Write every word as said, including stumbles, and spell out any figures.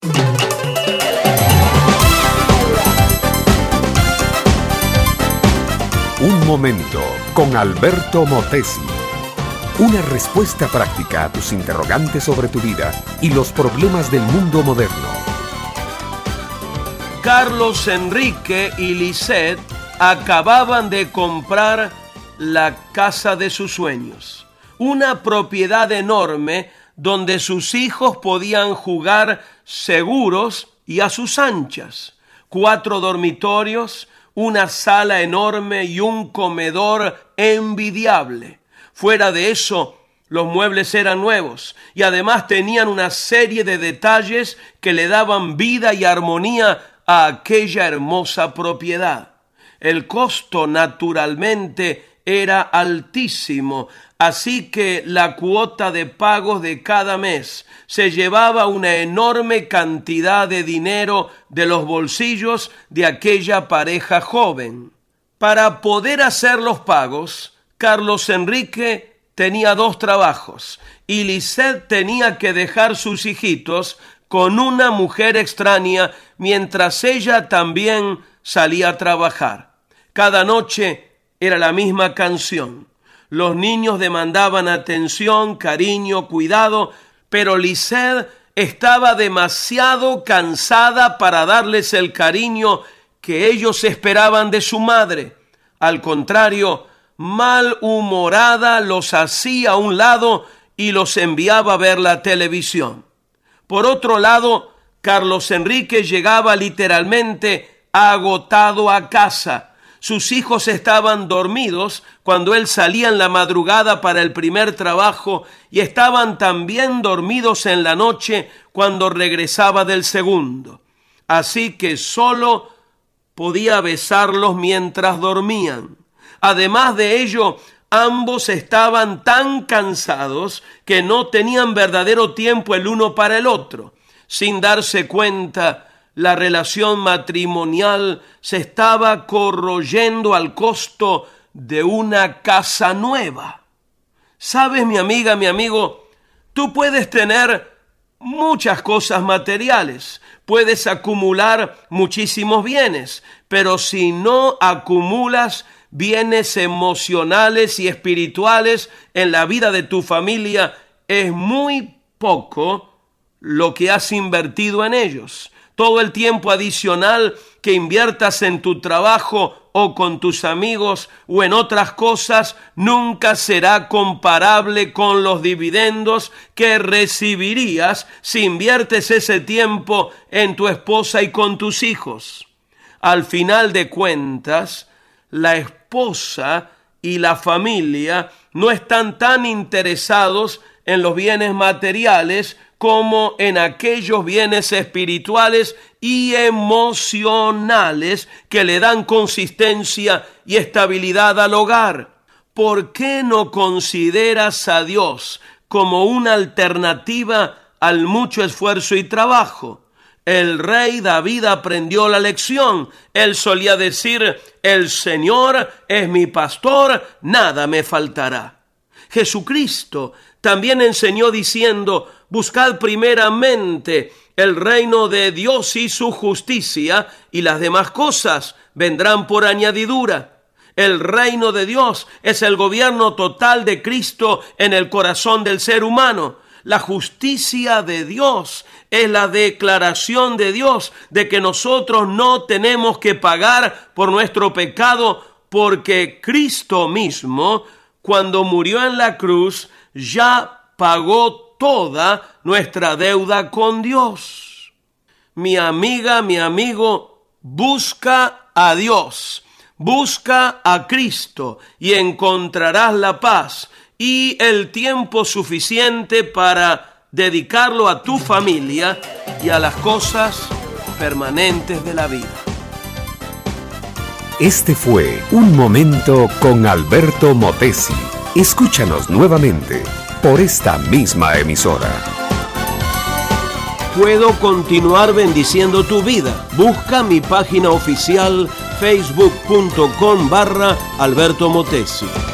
Un momento con Alberto Motesi. Una respuesta práctica a tus interrogantes sobre tu vida y los problemas del mundo moderno. Carlos Enrique y Lisette acababan de comprar la casa de sus sueños. Una propiedad enorme donde sus hijos podían jugar seguros y a sus anchas. Cuatro dormitorios, una sala enorme y un comedor envidiable. Fuera de eso, los muebles eran nuevos y además tenían una serie de detalles que le daban vida y armonía a aquella hermosa propiedad. El costo, naturalmente, era altísimo, así que la cuota de pagos de cada mes se llevaba una enorme cantidad de dinero de los bolsillos de aquella pareja joven. Para poder hacer los pagos, Carlos Enrique tenía dos trabajos y Lisette tenía que dejar sus hijitos con una mujer extraña mientras ella también salía a trabajar. Cada noche era la misma canción. Los niños demandaban atención, cariño, cuidado, pero Lisette estaba demasiado cansada para darles el cariño que ellos esperaban de su madre. Al contrario, malhumorada los hacía a un lado y los enviaba a ver la televisión. Por otro lado, Carlos Enrique llegaba literalmente agotado a casa. Sus hijos estaban dormidos cuando él salía en la madrugada para el primer trabajo y estaban también dormidos en la noche cuando regresaba del segundo. Así que solo podía besarlos mientras dormían. Además de ello, ambos estaban tan cansados que no tenían verdadero tiempo el uno para el otro. Sin darse cuenta, la relación matrimonial se estaba corroyendo al costo de una casa nueva. ¿Sabes, mi amiga, mi amigo? Tú puedes tener muchas cosas materiales, puedes acumular muchísimos bienes, pero si no acumulas bienes emocionales y espirituales en la vida de tu familia, es muy poco lo que has invertido en ellos. Todo el tiempo adicional que inviertas en tu trabajo o con tus amigos o en otras cosas nunca será comparable con los dividendos que recibirías si inviertes ese tiempo en tu esposa y con tus hijos. Al final de cuentas, la esposa y la familia no están tan interesados en los bienes materiales como en aquellos bienes espirituales y emocionales que le dan consistencia y estabilidad al hogar. ¿Por qué no consideras a Dios como una alternativa al mucho esfuerzo y trabajo? El rey David aprendió la lección. Él solía decir: el Señor es mi pastor, nada me faltará. Jesucristo también enseñó diciendo: buscad primeramente el reino de Dios y su justicia, y las demás cosas vendrán por añadidura. El reino de Dios es el gobierno total de Cristo en el corazón del ser humano. La justicia de Dios es la declaración de Dios de que nosotros no tenemos que pagar por nuestro pecado, porque Cristo mismo, cuando murió en la cruz, ya pagó toda nuestra deuda con Dios. Mi amiga, mi amigo, busca a Dios, busca a Cristo y encontrarás la paz y el tiempo suficiente para dedicarlo a tu familia y a las cosas permanentes de la vida. Este fue Un Momento con Alberto Motesi. Escúchanos nuevamente por esta misma emisora. Puedo continuar bendiciendo tu vida. Busca mi página oficial facebook punto com barra Alberto Motesi.